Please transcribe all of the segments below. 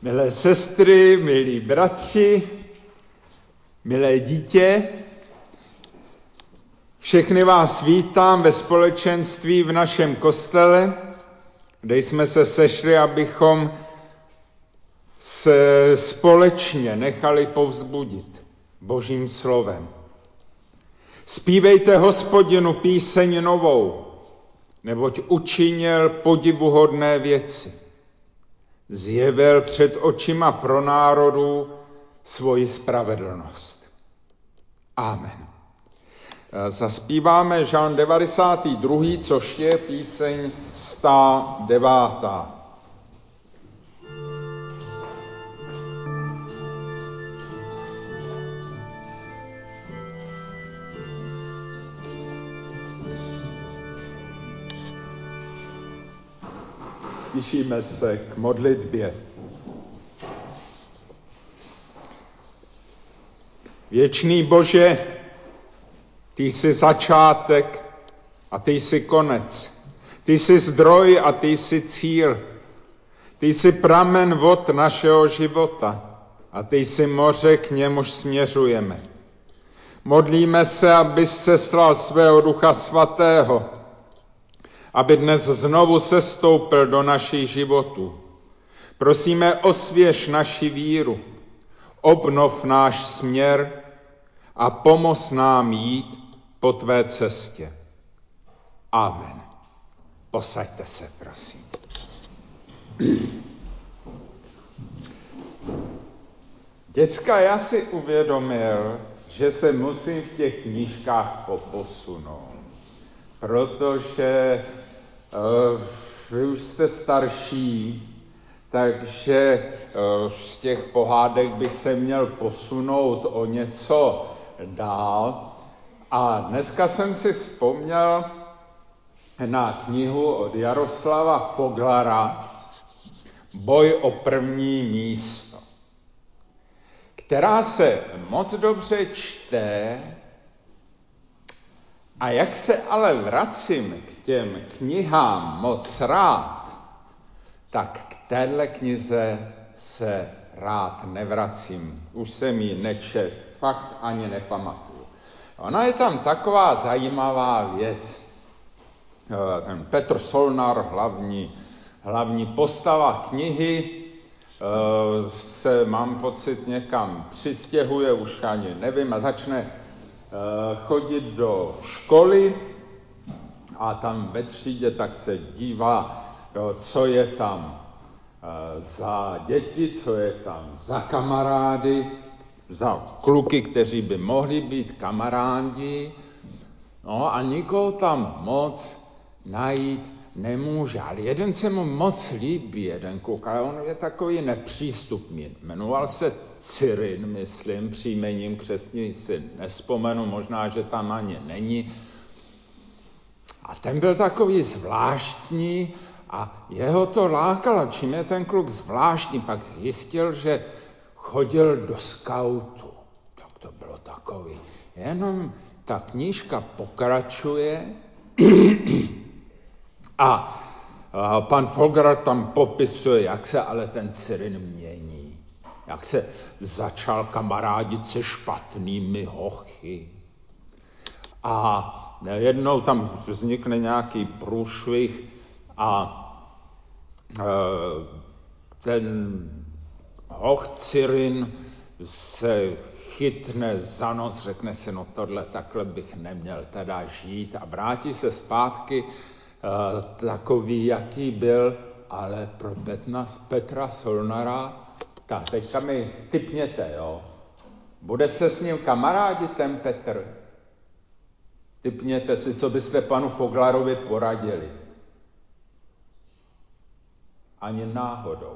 Milé sestry, milí bratři, milé dítě, všechny vás vítám ve společenství v našem kostele, kde jsme se sešli, abychom se společně nechali povzbudit Božím slovem. Zpívejte Hospodinu píseň novou, neboť učinil podivuhodné věci. Zjevil před očima pro národů svoji spravedlnost. Amen. Zaspíváme žalm 92., což je píseň 109. Stišíme se k modlitbě. Věčný Bože, ty jsi začátek a ty jsi konec. Ty jsi zdroj a ty jsi cíl. Ty jsi pramen vod našeho života a ty jsi moře, k němuž směřujeme. Modlíme se, aby seslal svého Ducha Svatého, aby dnes znovu sestoupil do našich životů. Prosíme, osvěž naši víru, obnov náš směr a pomoz nám jít po tvé cestě. Amen. Posaďte se, prosím. Děcka, já si uvědomil, že se musím v těch knížkách poposunout, protože vy už jste starší, takže z těch pohádek bych se měl posunout o něco dál. A dneska jsem si vzpomněl na knihu od Jaroslava Foglara Boj o první místo, která se moc dobře čte. A jak se ale vracím k těm knihám moc rád, tak k téhle knize se rád nevracím. Už jsem ji nečet, fakt ani nepamatuju. Ona je tam taková zajímavá věc. Ten Petr Solnar, hlavní postava knihy, se, mám pocit, někam přistěhuje, už ani nevím, a začne chodit do školy a tam ve třídě tak se dívá, co je tam za děti, co je tam za kamarády, za kluky, kteří by mohli být kamarádi. No a nikoho tam moc najít nemůže. Ale jeden se mu moc líbí, jeden kluk, ale on je takový nepřístupný. Jmenoval se Cyrin, myslím, příjmením křestní si nespomenu, možná, že tam ani není. A ten byl takový zvláštní a jeho to lákalo. Čím je ten kluk zvláštní, pak zjistil, že chodil do skautu. Tak to bylo takový. Jenom ta knížka pokračuje a pan Foglar tam popisuje, jak se ale ten Cyrin mění. Jak se začal kamarádit se špatnými hochy. A jednou tam vznikne nějaký průšvih a ten hoch Cyrin se chytne za nos, řekne si, no tohle takhle bych neměl teda žít a vrátí se zpátky takový, jaký byl, ale pro Petra Solnara, tak teďka mi tipněte, jo. Bude se s ním kamarádit ten Petr? Tipněte si, co byste panu Foglarovi poradili. Ani náhodou.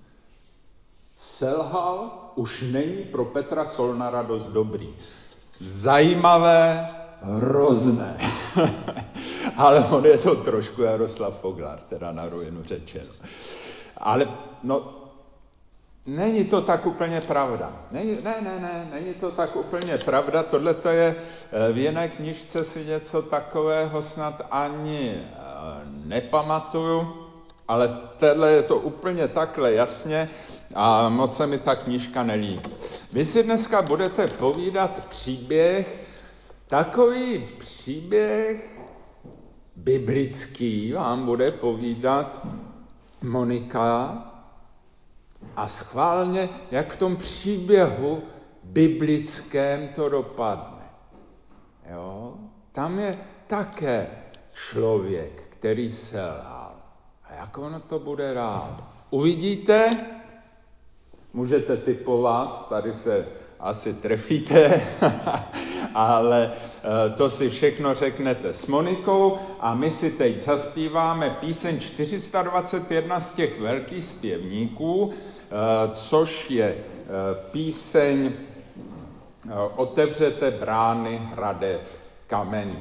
Selhal, už není pro Petra Solnara dost dobrý. Zajímavé, hrozné. Ale on je to trošku Jaroslav Foglar, teda na rovinu řečeno. Ale no, není to tak úplně pravda. Není to tak úplně pravda. Tohle to je v jiné knižce, si něco takového snad ani nepamatuju, ale tohle je to úplně takhle jasně. a moc se mi ta knížka nelíbí. Vy si dneska budete povídat příběh, takový příběh biblický vám bude povídat Monika a schválně, jak v tom příběhu biblickém to dopadne. Jo? Tam je také člověk, který selhal. A jak ono to bude dál? Uvidíte? Můžete tipovat, tady se asi trefíte, ale to si všechno řeknete s Monikou a my si teď zaspíváme píseň 421 z těch velkých zpěvníků, což je píseň Otevřete brány hrade kamenný.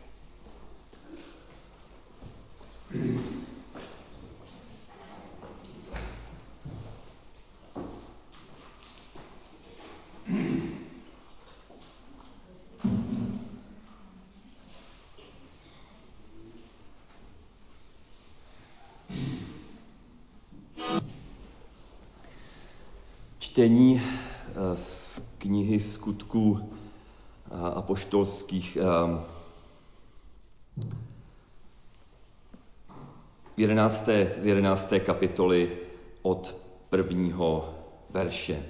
Čtení z knihy Skutků apoštolských, 11. kapitoly od 1. verše.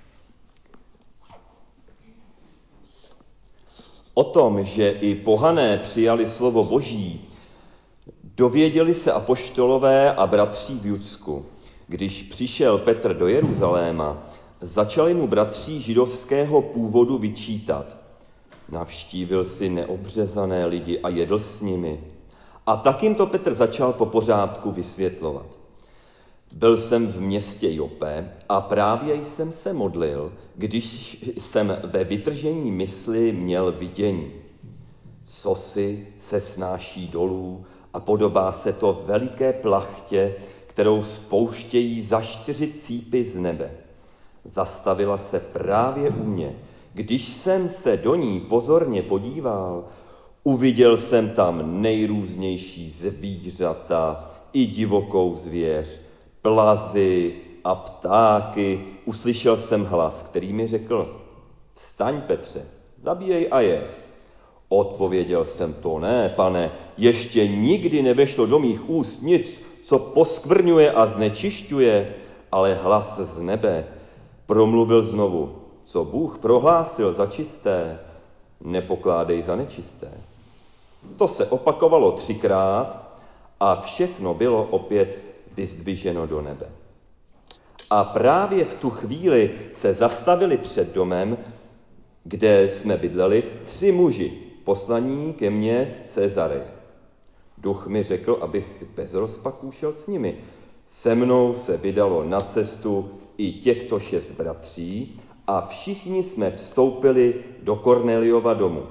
O tom, že i pohané přijali slovo Boží, dověděli se apoštolové a bratři v Judsku. Když přišel Petr do Jeruzaléma, začali mu bratři židovského původu vyčítat. Navštívil si neobřezané lidi a jedl s nimi. A tak jim to Petr začal po pořádku vysvětlovat. Byl jsem v městě Jope a právě jsem se modlil, když jsem ve vytržení mysli měl vidění. Cosi se snáší dolů a podobá se to veliké plachtě, kterou spouštějí za 4 cípy z nebe. Zastavila se právě u mě. Když jsem se do ní pozorně podíval, uviděl jsem tam nejrůznější zvířata i divokou zvěř, plazy a ptáky. Uslyšel jsem hlas, který mi řekl: Vstaň, Petře, zabíjej a jez. Odpověděl jsem: To ne, pane, ještě nikdy nevešlo do mých úst nic, co poskvrňuje a znečišťuje, ale hlas z nebe promluvil znovu: Co Bůh prohlásil za čisté, nepokládej za nečisté. To se opakovalo 3krát a všechno bylo opět vyzdviženo do nebe. A právě v tu chvíli se zastavili před domem, kde jsme bydleli, 3 muži, poslaní ke mně z Cezareje. Duch mi řekl, abych bez rozpaků šel s nimi. Se mnou se vydalo na cestu i těchto 6 bratří a všichni jsme vstoupili do Korneliova domu.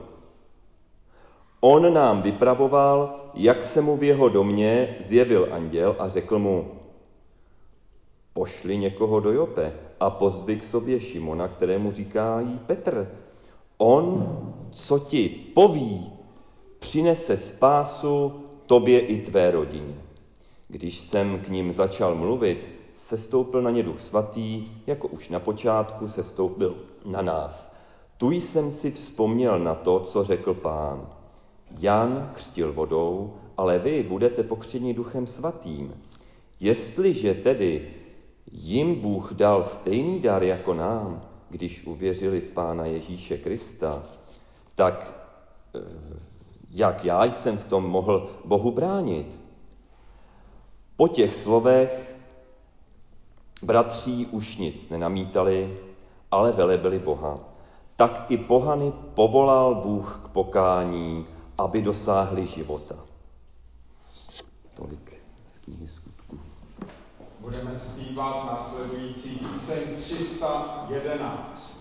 On nám vypravoval, jak se mu v jeho domě zjevil anděl a řekl mu: Pošli někoho do Jope a pozdvi k sobě Šimona, kterému říkají Petr. On, co ti poví, přinese spásu tobě i tvé rodině. Když jsem k ním začal mluvit, sestoupil na ně Duch Svatý, jako už na počátku sestoupil na nás. Tu jsem si vzpomněl na to, co řekl Pán. Jan křtil vodou, ale vy budete pokřtěni Duchem Svatým. Jestliže tedy jim Bůh dal stejný dar jako nám, když uvěřili v Pána Ježíše Krista, tak jak já jsem v tom mohl Bohu bránit? Po těch slovech bratří už nic nenamítali, ale velebili Boha. Tak i pohany povolal Bůh k pokání, aby dosáhli života. Tolik z knihy Skutků. Budeme zpívat následující píseň 311.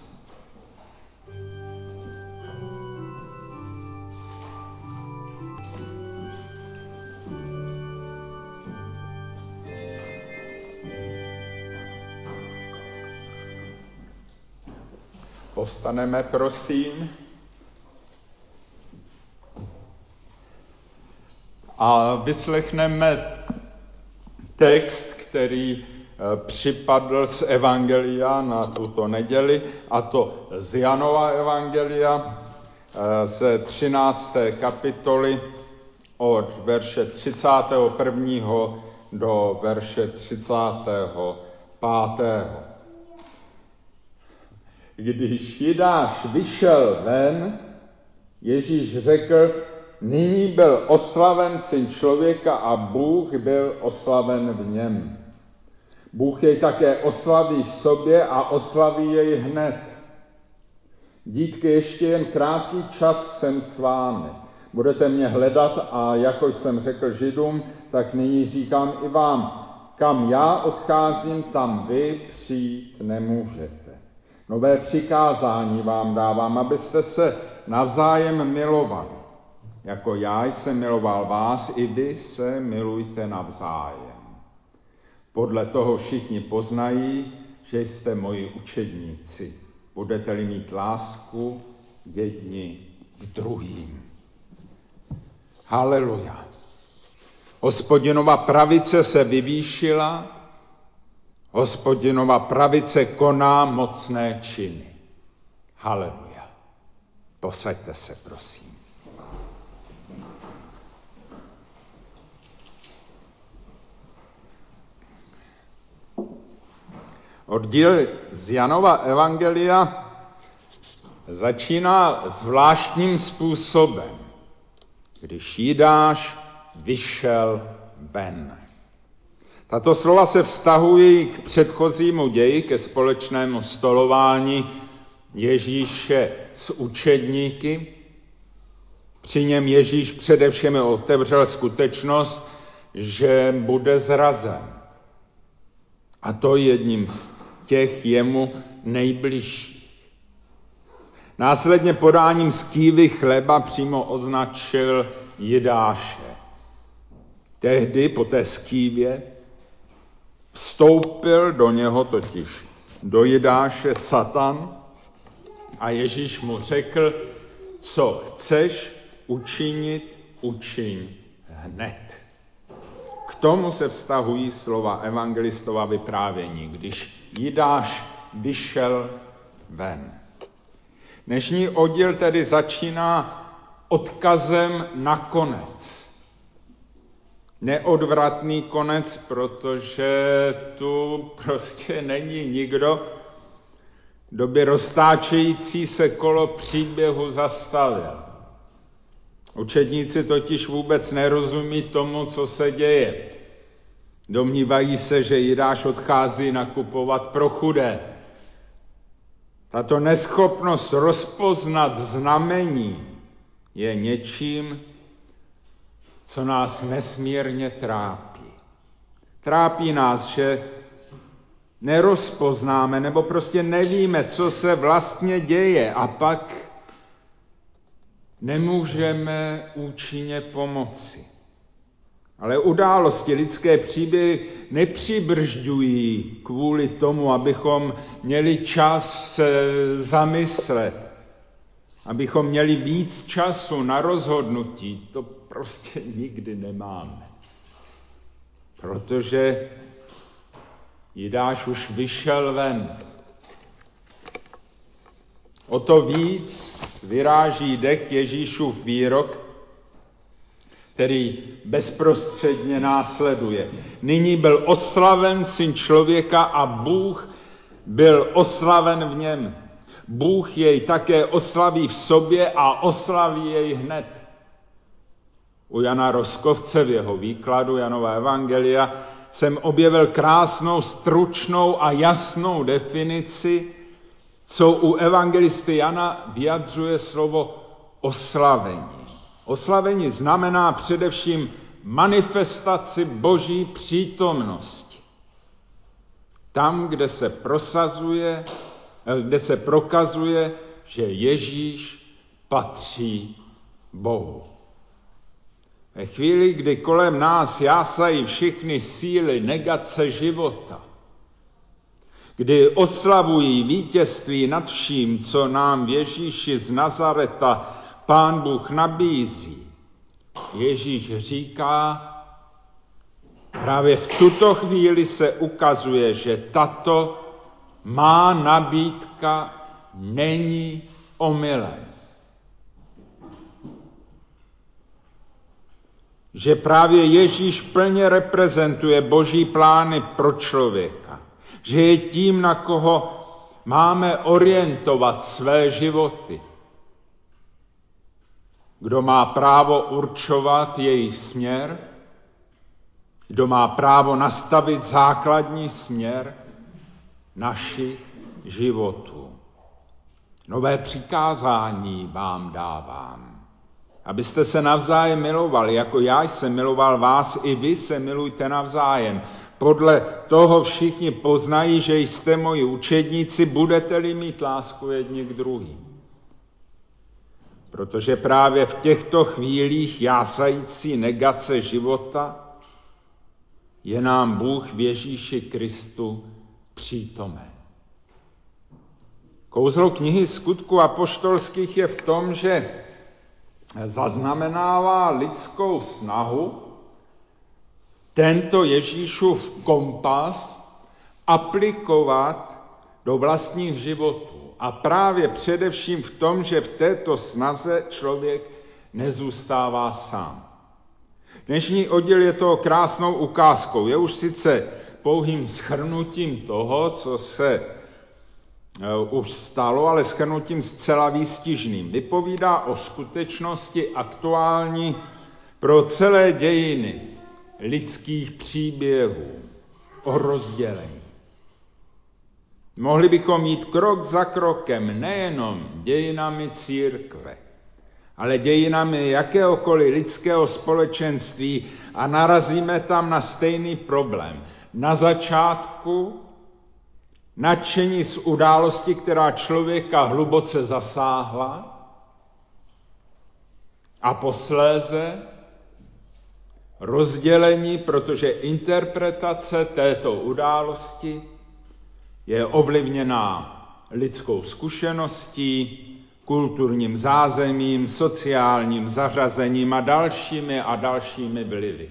Povstaneme, prosím. A vyslechneme text, který připadl z Evangelia na tuto neděli, a to z Janova Evangelia ze 13. kapitoly od verše 31. do verše 35. Když Jidáš vyšel ven, Ježíš řekl: nyní byl oslaven Syn člověka a Bůh byl oslaven v něm. Bůh jej také oslaví v sobě a oslaví jej hned. Dítky, ještě jen krátký čas jsem s vámi. Budete mě hledat a jako jsem řekl Židům, tak nyní říkám i vám. Kam já odcházím, tam vy přijít nemůžete. Nové přikázání vám dávám, abyste se navzájem milovali. Jako já jsem miloval vás, i vy se milujte navzájem. Podle toho všichni poznají, že jste moji učedníci. Budete-li mít lásku jedni k druhým. Haleluja. Hospodinova pravice se vyvýšila, Hospodinova pravice koná mocné činy. Haleluja. Posaďte se, prosím. Oddíl z Janova Evangelia začíná zvláštním způsobem, když Jidáš vyšel ven. Tato slova se vztahují k předchozímu ději, ke společnému stolování Ježíše s učedníky. Při něm Ježíš především otevřel skutečnost, že bude zrazen. A to jedním z těch jemu nejbližších. Následně podáním skývy chleba přímo označil Jidáše. Tehdy po té skývě vstoupil do něho, totiž do Jidáše, Satan a Ježíš mu řekl: co chceš učinit, učiň hned. K tomu se vztahují slova evangelistova vyprávění, když Jidáš vyšel ven. Dnešní oddíl tedy začíná odkazem na konec. Neodvratný konec, protože tu prostě není nikdo, kdo by roztáčející se kolo příběhu zastavil. Učedníci totiž vůbec nerozumí tomu, co se děje. Domnívají se, že Jidáš odchází nakupovat pro chudé. Tato neschopnost rozpoznat znamení je něčím, co nás nesmírně trápí. Trápí nás, že nerozpoznáme nebo prostě nevíme, co se vlastně děje, a pak nemůžeme účinně pomoci. Ale události, lidské příběhy nepřibržďují kvůli tomu, abychom měli čas se zamyslet, abychom měli víc času na rozhodnutí. To prostě nikdy nemáme. Protože Jidáš už vyšel ven. O to víc vyráží dech Ježíšův výrok, který bezprostředně následuje. Nyní byl oslaven Syn člověka a Bůh byl oslaven v něm. Bůh jej také oslaví v sobě a oslaví jej hned. U Jana Roskovce v jeho výkladu Janova Evangelia jsem objevil krásnou, stručnou a jasnou definici, co u evangelisty Jana vyjadřuje slovo oslavení. Oslavení znamená především manifestaci Boží přítomnosti. Tam, kde se prokazuje, že Ježíš patří Bohu. Ve chvíli, kdy kolem nás jásají všechny síly negace života, kdy oslavují vítězství nad vším, co nám v Ježíši z Nazareta Pán Bůh nabízí, Ježíš říká: právě v tuto chvíli se ukazuje, že tato má nabídka není omylem. Že právě Ježíš plně reprezentuje Boží plány pro člověka. Že je tím, na koho máme orientovat své životy. Kdo má právo určovat jejich směr, kdo má právo nastavit základní směr našich životů. Nové přikázání vám dávám, abyste se navzájem milovali, jako já jsem miloval vás, i vy se milujte navzájem. Podle toho všichni poznají, že jste moji učedníci, budete-li mít lásku jedni k druhým. Protože právě v těchto chvílích jásající negace života je nám Bůh v Ježíši Kristu přítomen. Kouzlo knihy Skutků apoštolských je v tom, že zaznamenává lidskou snahu tento Ježíšův kompas aplikovat do vlastních životů. A právě především v tom, že v této snaze člověk nezůstává sám. Dnešní oddíl je toho krásnou ukázkou. Je už sice pouhým shrnutím toho, co se už stalo, ale shrnutím zcela výstižným. Vypovídá o skutečnosti aktuální pro celé dějiny lidských příběhů, o rozdělení. Mohli bychom jít krok za krokem nejenom dějinami církve, ale dějinami jakéhokoliv lidského společenství a narazíme tam na stejný problém. Na začátku nadšení z události, která člověka hluboce zasáhla, a posléze rozdělení, protože interpretace této události je ovlivněná lidskou zkušeností, kulturním zázemím, sociálním zařazením a dalšími vlivy.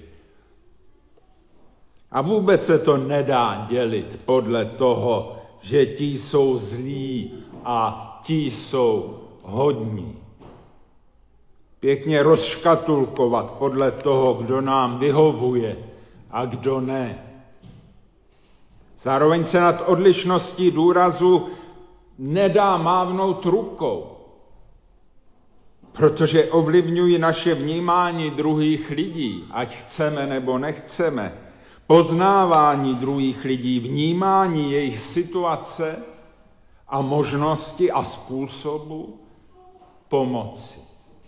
A vůbec se to nedá dělit podle toho, že ti jsou zlí a ti jsou hodní. Pěkně rozškatulkovat podle toho, kdo nám vyhovuje a kdo ne. Zároveň se nad odlišností důrazu nedá mávnout rukou, protože ovlivňují naše vnímání druhých lidí, ať chceme nebo nechceme, poznávání druhých lidí, vnímání jejich situace a možnosti a způsobu pomoci.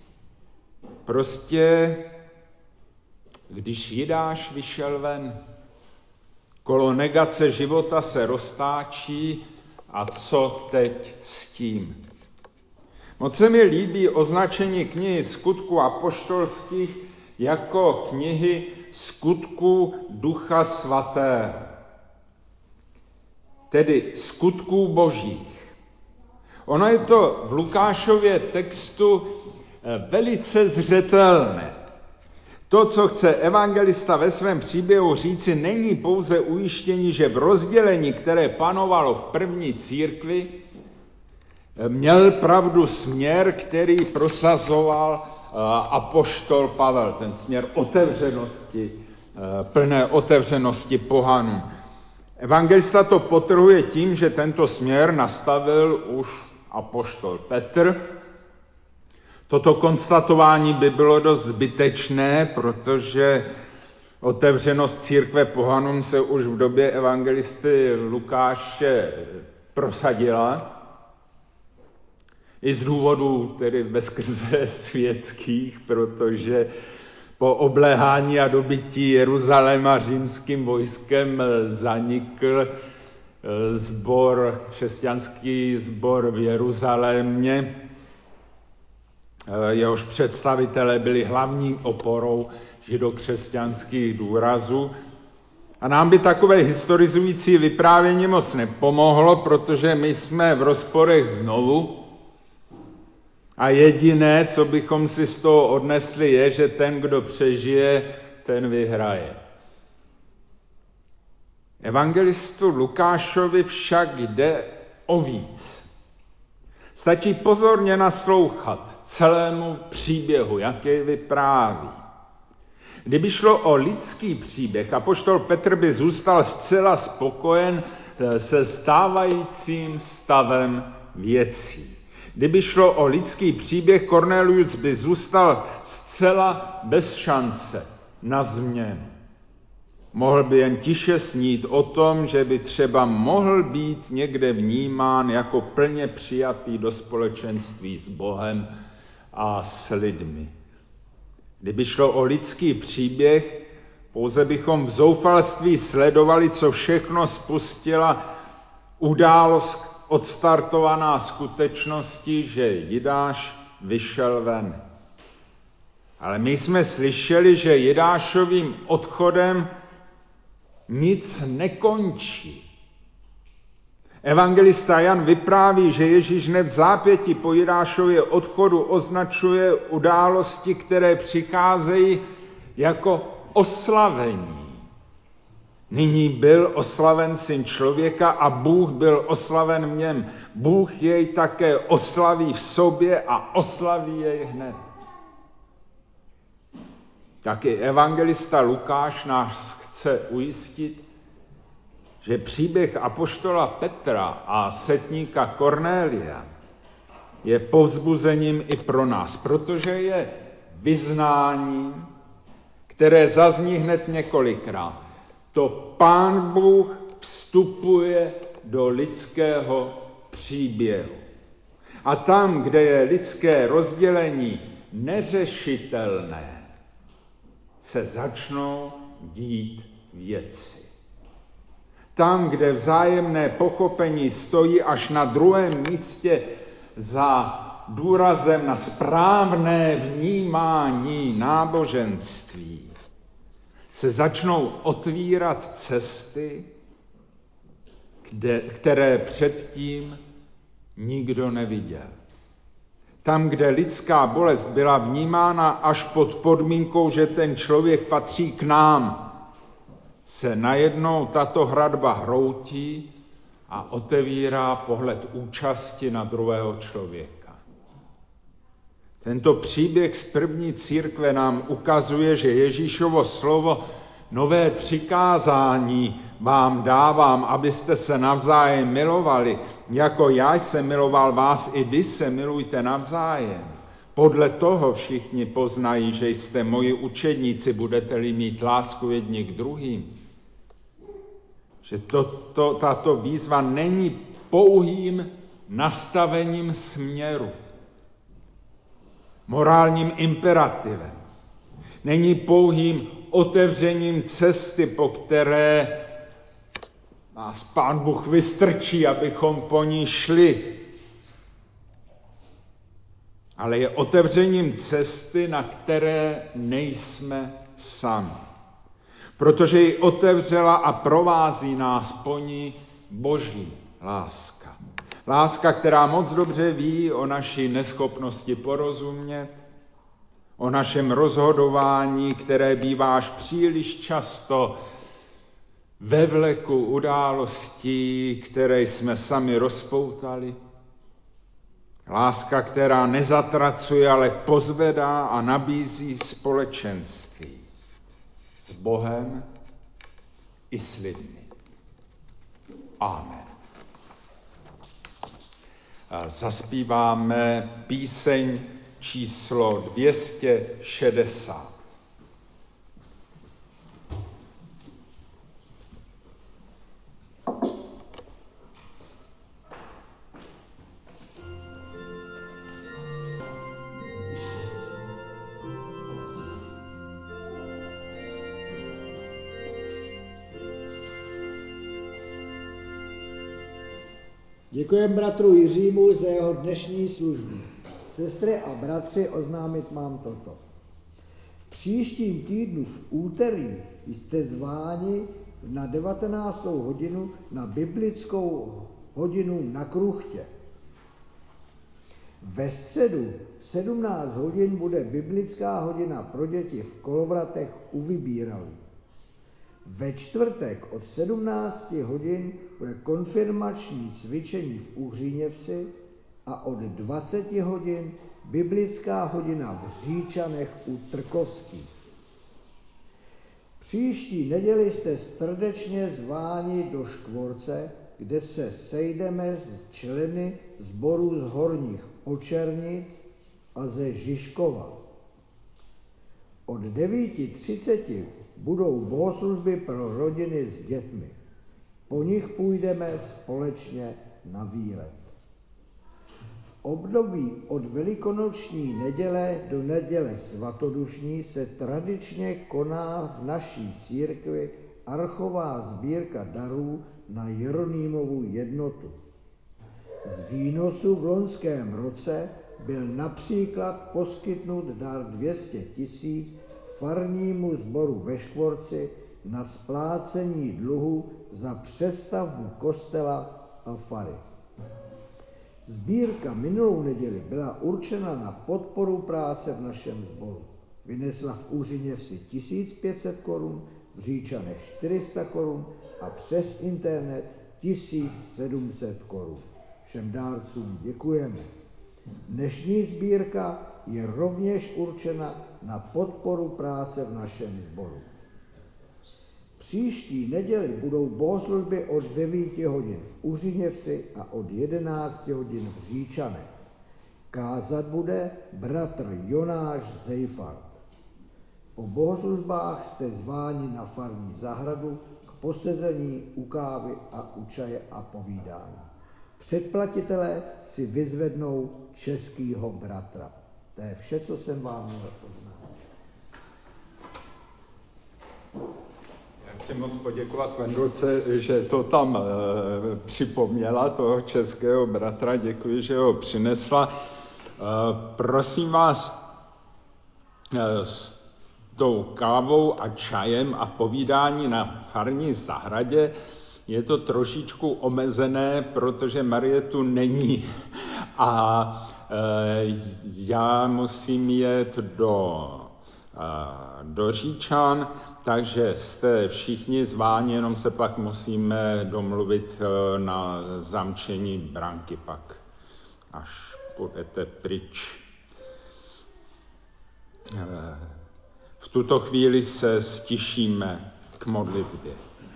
Prostě, když Jidáš vyšel ven, kolo negace života se roztáčí a co teď s tím? Moc se mi líbí označení knihy Skutků apoštolských jako knihy skutků Ducha Svatého, tedy skutků božích. Ono je to v Lukášově textu velice zřetelné. To, co chce evangelista ve svém příběhu říci, není pouze ujištění, že v rozdělení, které panovalo v první církvi, měl pravdu směr, který prosazoval apoštol Pavel, ten směr otevřenosti, plné otevřenosti pohanům. Evangelista to podtrhuje tím, že tento směr nastavil už apoštol Petr. Toto konstatování by bylo dost zbytečné, protože otevřenost církve pohanům se už v době evangelisty Lukáše prosadila. I z důvodů tedy veskrze světských, protože po obléhání a dobytí Jeruzaléma římským vojskem zanikl křesťanský sbor v Jeruzalémě. Jehož představitelé byli hlavní oporou židokřesťanských důrazů. A nám by takové historizující vyprávění moc nepomohlo, protože my jsme v rozporech znovu. A jediné, co bychom si z toho odnesli, je, že ten, kdo přežije, ten vyhraje. Evangelistu Lukášovi však jde o víc. Stačí pozorně naslouchat celému příběhu, jak jej vypráví. Kdyby šlo o lidský příběh, apoštol Petr by zůstal zcela spokojen se stávajícím stavem věcí. Kdyby šlo o lidský příběh, Kornélius by zůstal zcela bez šance na změnu. Mohl by jen tiše snít o tom, že by třeba mohl být někde vnímán jako plně přijatý do společenství s Bohem a s lidmi. Kdyby šlo o lidský příběh, pouze bychom v zoufalství sledovali, co všechno spustila událost odstartovaná skutečností, že Jidáš vyšel ven. Ale my jsme slyšeli, že Jidášovým odchodem nic nekončí. Evangelista Jan vypráví, že Ježíš hned v zápětí po Jidášově odchodu označuje události, které přicházejí jako oslavení. Nyní byl oslaven Syn člověka a Bůh byl oslaven v něm. Bůh jej také oslaví v sobě a oslaví jej hned. Taky evangelista Lukáš nás chce ujistit, že příběh apoštola Petra a setníka Kornélia je povzbuzením i pro nás, protože je vyznáním, které zazní hned několikrát. To Pán Bůh vstupuje do lidského příběhu. A tam, kde je lidské rozdělení neřešitelné, se začnou dít věci. Tam, kde vzájemné pochopení stojí až na druhém místě za důrazem na správné vnímání náboženství, se začnou otvírat cesty, které předtím nikdo neviděl. Tam, kde lidská bolest byla vnímána až pod podmínkou, že ten člověk patří k nám, se najednou tato hradba hroutí a otevírá pohled účasti na druhého člověka. Tento příběh z první církve nám ukazuje, že Ježíšovo slovo nové přikázání vám dávám, abyste se navzájem milovali. Jako já jsem miloval vás, i vy se milujte navzájem. Podle toho všichni poznají, že jste moji učedníci, budete-li mít lásku jedni k druhým. Že tato výzva není pouhým nastavením směru, morálním imperativem. Není pouhým otevřením cesty, po které nás Pán Bůh vystrčí, abychom po ní šli. Ale je otevřením cesty, na které nejsme sami. Protože ji otevřela a provází nás po ní Boží láska. Láska, která moc dobře ví o naší neschopnosti porozumět, o našem rozhodování, které bývá až příliš často ve vleku událostí, které jsme sami rozpoutali. Láska, která nezatracuje, ale pozvedá a nabízí společenství s Bohem i s lidmi. Amen. Zaspíváme píseň číslo 260. Děkujeme bratru Jiřímu za jeho dnešní službu. Sestry a bratři, oznámit mám toto. V příštím týdnu v úterý jste zváni na 19. hodinu na biblickou hodinu na Kruchtě. Ve středu 17 hodin bude biblická hodina pro děti v Kolovratech u Vybíralů. Ve čtvrtek od 17 hodin bude konfirmační cvičení v Uhříněvsi a od 20 hodin biblická hodina v Říčanech u Trkovských. Příští neděli jste srdečně zváni do Škvorce, kde se sejdeme s členy sborů z Horních Očernic a ze Žižkova. Od 9:30 budou bohoslužby pro rodiny s dětmi. Po nich půjdeme společně na výlet. V období od velikonoční neděle do neděle svatodušní se tradičně koná v naší církvi archová sbírka darů na Jeronýmovu jednotu. Z výnosu v loňském roce byl například poskytnut dar 200 000 farnímu sboru ve Škvorci na splácení dluhu za přestavbu kostela a fary. Sbírka minulou neděli byla určena na podporu práce v našem sboru. Vynesla v Uhříněvsi 1500 korun, v Říčanech 400 korun a přes internet 1700 korun. Všem dárcům děkujeme. Dnešní sbírka je rovněž určena na podporu práce v našem sboru. Příští neděli budou bohoslužby od 9 hodin v Uhříněvsi a od 11 hodin v Říčanech. Kázat bude bratr Jonáš Zejfart. Po bohoslužbách jste zváni na farní zahradu k posezení u kávy a u čaje a povídání. Předplatitelé si vyzvednou českýho bratra. To je vše, co jsem vám měl oznámit. Já chci moc poděkovat Vendulce, že to tam připomněla, toho českého bratra. Děkuji, že ho přinesla. Prosím vás, s tou kávou a čajem a povídání na farní zahradě je to trošičku omezené, protože Marie tu není a já musím jet do Říčan, takže jste všichni zváni, jenom se pak musíme domluvit na zamčení branky pak, až půjdete pryč. V tuto chvíli se stišíme k modlitbě.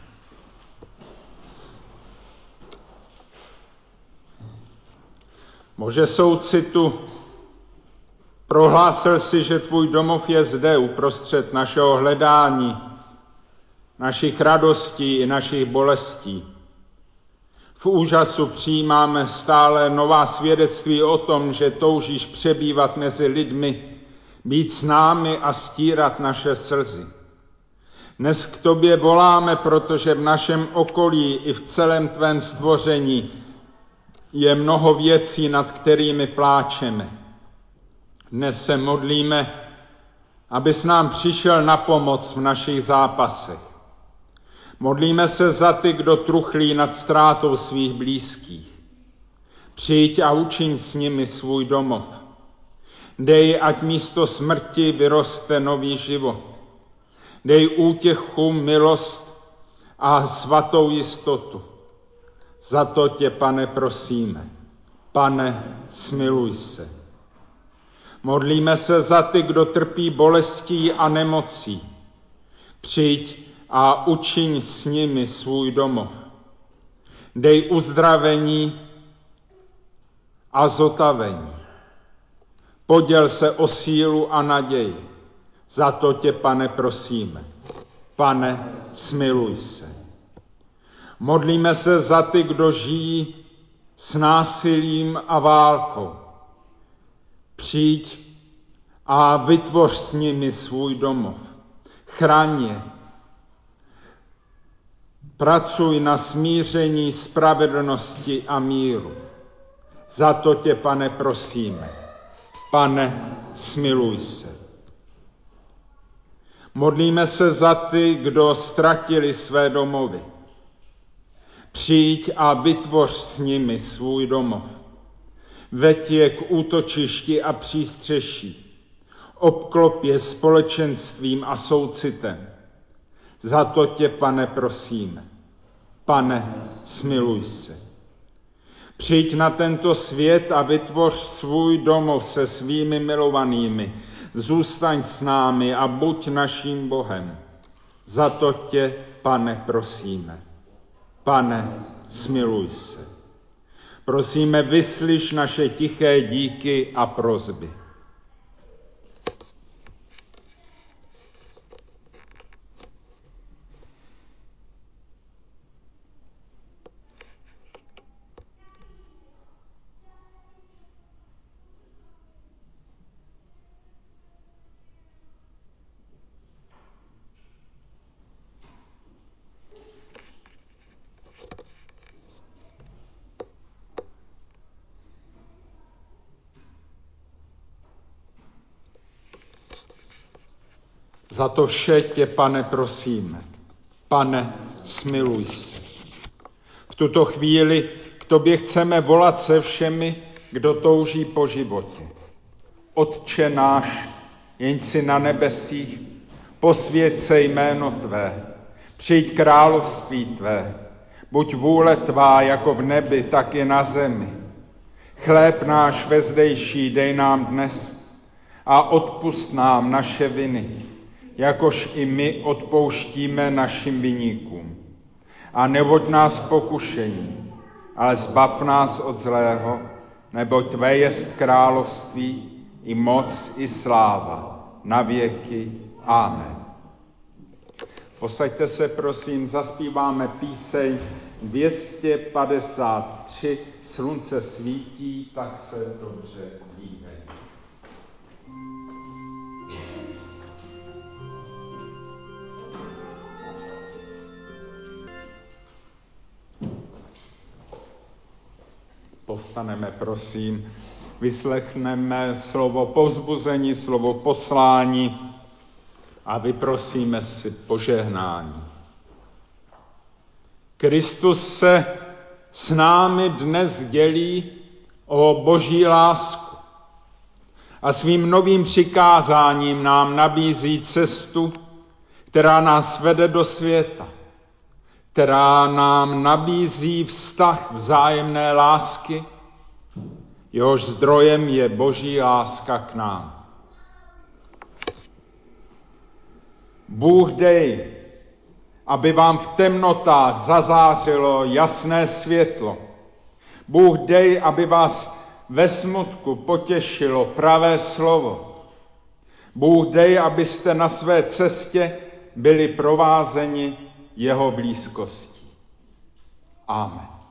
Bože soucitu, prohlásil si, že tvůj domov je zde uprostřed našeho hledání, našich radostí i našich bolestí. V úžasu přijímáme stále nová svědectví o tom, že toužíš přebývat mezi lidmi, být s námi a stírat naše slzy. Dnes k tobě voláme, protože v našem okolí i v celém tvém stvoření je mnoho věcí, nad kterými pláčeme. Dnes se modlíme, abys nám přišel na pomoc v našich zápasech. Modlíme se za ty, kdo truchlí nad ztrátou svých blízkých. Přijď a učiň s nimi svůj domov. Dej, ať místo smrti vyroste nový život. Dej útěchu, milost a svatou jistotu. Za to tě, Pane, prosíme. Pane, smiluj se. Modlíme se za ty, kdo trpí bolestí a nemocí. Přijď a učiň s nimi svůj domov. Dej uzdravení a zotavení. Poděl se o sílu a naději. Za to tě, Pane, prosíme. Pane, smiluj se. Modlíme se za ty, kdo žijí s násilím a válkou. Přijď a vytvoř s nimi svůj domov. Chraň je. Pracuj na smíření, spravedlnosti a míru. Za to tě, Pane, prosíme. Pane, smiluj se. Modlíme se za ty, kdo ztratili své domovy. Přijď a vytvoř s nimi svůj domov. Veď je k útočišti a přístřeší. Obklop je společenstvím a soucitem. Za to tě, Pane, prosíme. Pane, smiluj se. Přijď na tento svět a vytvoř svůj domov se svými milovanými. Zůstaň s námi a buď naším Bohem. Za to tě, Pane, prosíme. Pane, smiluj se. Prosíme, vyslyš naše tiché díky a prosby. Za to vše tě, Pane, prosíme. Pane, smiluj se. V tuto chvíli k tobě chceme volat se všemi, kdo touží po životě. Otče náš, jenž jsi na nebesích, posvěť se jméno tvé, přijď království tvé, buď vůle tvá jako v nebi, tak i na zemi. Chléb náš vezdejší dej nám dnes a odpusť nám naše viny, jakož i my odpouštíme našim viníkům. A nevoď nás v pokušení, ale zbav nás od zlého, neboť tvé jest království, i moc, i sláva, na věky. Amen. Posaďte se, prosím, zaspíváme píseň 253, Slunce svítí, tak se dobře dívej. Povstaneme, prosím, vyslechneme slovo povzbuzení, slovo poslání a vyprosíme si požehnání. Kristus se s námi dnes dělí o Boží lásku a svým novým přikázáním nám nabízí cestu, která nás vede do světa, která nám nabízí vztah vzájemné lásky, jehož zdrojem je Boží láska k nám. Bůh dej, aby vám v temnotách zazářilo jasné světlo. Bůh dej, aby vás ve smutku potěšilo pravé slovo. Bůh dej, abyste na své cestě byli provázeni jeho blízkostí. Amen.